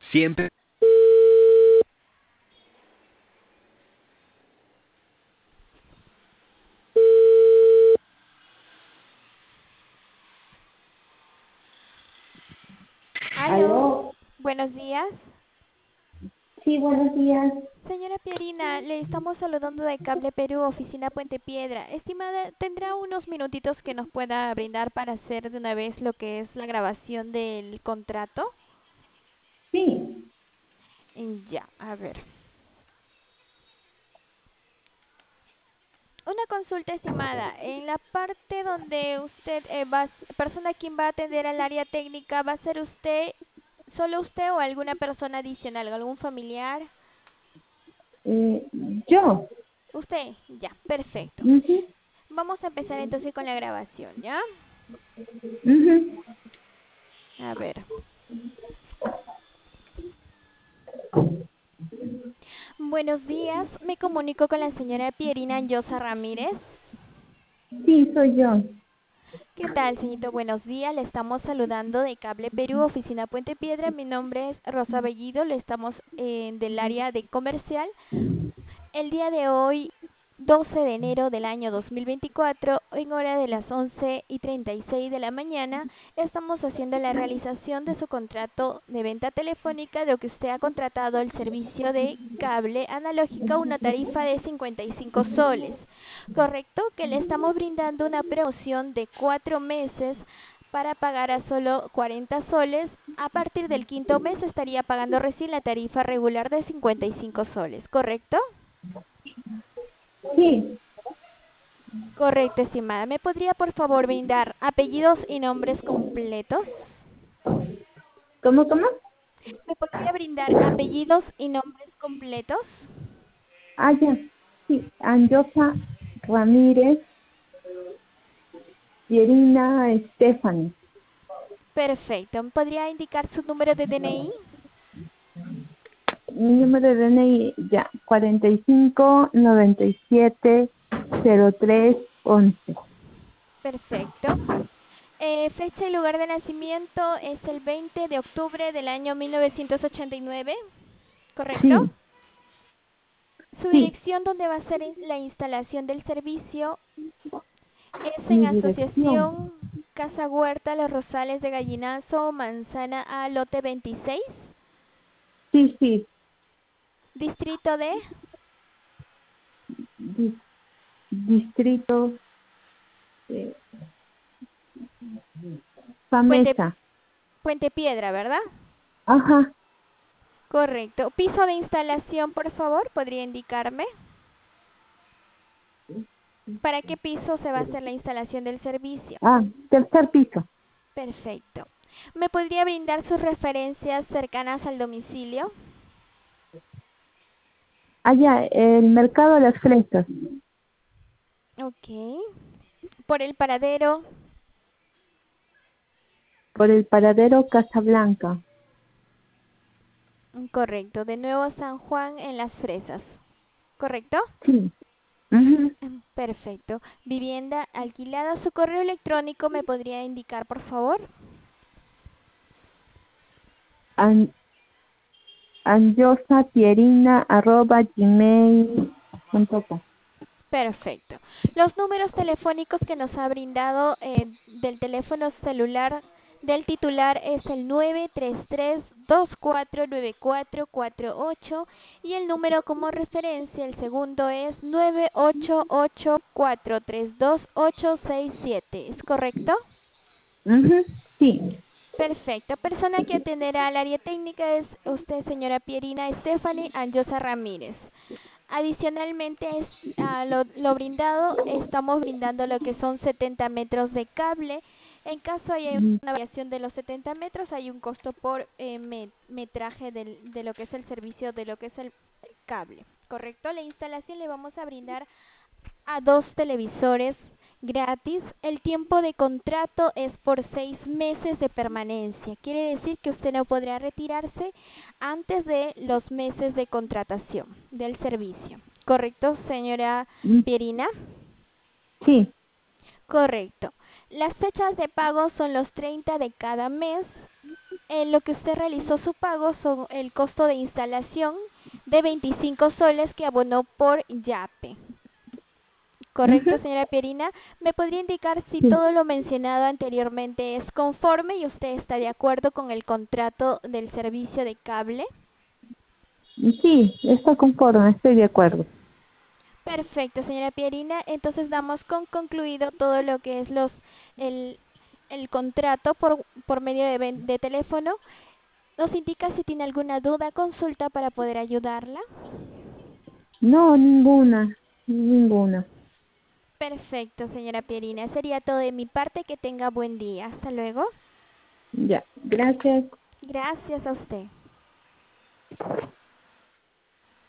Siempre. Aló, Aló, buenos días. sí, buenos días. Señora Pierina, le estamos saludando de Cable Perú, oficina Puente Piedra. Estimada, ¿tendrá unos minutitos que nos pueda brindar para hacer de una vez lo que es la grabación del contrato? Sí, Ya, a ver. Una consulta, estimada. En la parte donde usted persona quien va a atender al área técnica, ¿va a ser usted, solo usted o alguna persona adicional, algún familiar? eh, yo. Usted, ya, perfecto. Ujú, Vamos a empezar entonces con la grabación, ¿ya? ujú. A ver. Buenos días, me comunico con la señora Pierina Anjosa Ramírez. Sí, soy yo. ¿Qué tal, señorito? Buenos días, le estamos saludando de Cable Perú, oficina Puente Piedra. Mi nombre es Rosa Bellido, le estamos del área de comercial. El día de hoy, 12 de enero del año 2024, en hora de las 11:36 de la mañana, estamos haciendo la realización de su contrato de venta telefónica de lo que usted ha contratado el servicio de cable analógica, una tarifa de 55 soles. Correcto, que le estamos brindando una promoción de 4 meses para pagar a solo 40 soles. A partir del quinto mes estaría pagando recién la tarifa regular de 55 soles, ¿correcto? Sí, Correcto, estimada. ¿Me podría por favor brindar apellidos y nombres completos? ¿cómo? ¿Me podría brindar apellidos y nombres completos? Ah, ya. Sí, Anjosa Ramírez, Yerina Stephanie. Perfecto. ¿Me podría indicar su número de DNI? Mi número de DNI, ya, 45970311. Perfecto. Fecha y lugar de nacimiento es el 20 de octubre del año 1989, ¿correcto? Sí, Su sí, dirección donde va a ser la instalación del servicio es en mi dirección. Asociación Casa Huerta, Los Rosales de Gallinazo, Manzana A, lote 26, Sí, sí, distrito de di- distrito eh, Puente, Famesa. Puente Piedra, ¿verdad? Ajá, Correcto. Piso de instalación, por favor, ¿podría indicarme? ¿Para qué piso se va a hacer la instalación del servicio? ah, tercer piso. Perfecto. ¿Me podría brindar sus referencias cercanas al domicilio? Allá, el mercado de las fresas, Ok. Por el paradero. por el paradero Casablanca. Correcto. De nuevo San Juan en Las Fresas. ¿Correcto? Sí. Ujú. Perfecto. Vivienda alquilada. ¿Su correo electrónico me podría indicar, por favor? An anyosapierina@gmail.com. Perfecto. Los números telefónicos que nos ha brindado del teléfono celular del titular es el 933-249448 y el número como referencia, el segundo es 988-432-867. ¿Es correcto? Ujú. Sí. Perfecto. Persona que atenderá al área técnica es usted, señora Pierina Stephanie Anjosa Ramírez. Adicionalmente, lo brindado, estamos brindando lo que son 70 metros de cable. En caso haya Mm, una variación de los 70 metros, hay un costo por metraje de lo que es el servicio, de lo que es el cable. ¿Correcto? La instalación le vamos a brindar a 2 televisores gratis. El tiempo de contrato es por 6 meses de permanencia. Quiere decir que usted no podrá retirarse antes de los meses de contratación del servicio. ¿Correcto, señora mm, Pierina? Sí. Correcto. Las fechas de pago son los 30 de cada mes lo que usted realizó su pago son el costo de instalación de 25 soles que abonó por Yape. Ujú, Correcto, señora Pierina. ¿Me podría indicar si sí. todo lo mencionado anteriormente es conforme y usted está de acuerdo con el contrato del servicio de cable? Sí, está conforme, estoy de acuerdo. Perfecto, señora Pierina. Entonces damos con concluido todo lo que es el, el contrato por medio de teléfono. ¿Nos indica si tiene alguna duda, consulta para poder ayudarla? No, ninguna, ninguna. Perfecto, señora Pierina. Sería todo de mi parte. Que tenga buen día. Hasta luego. Ya, gracias. Gracias a usted.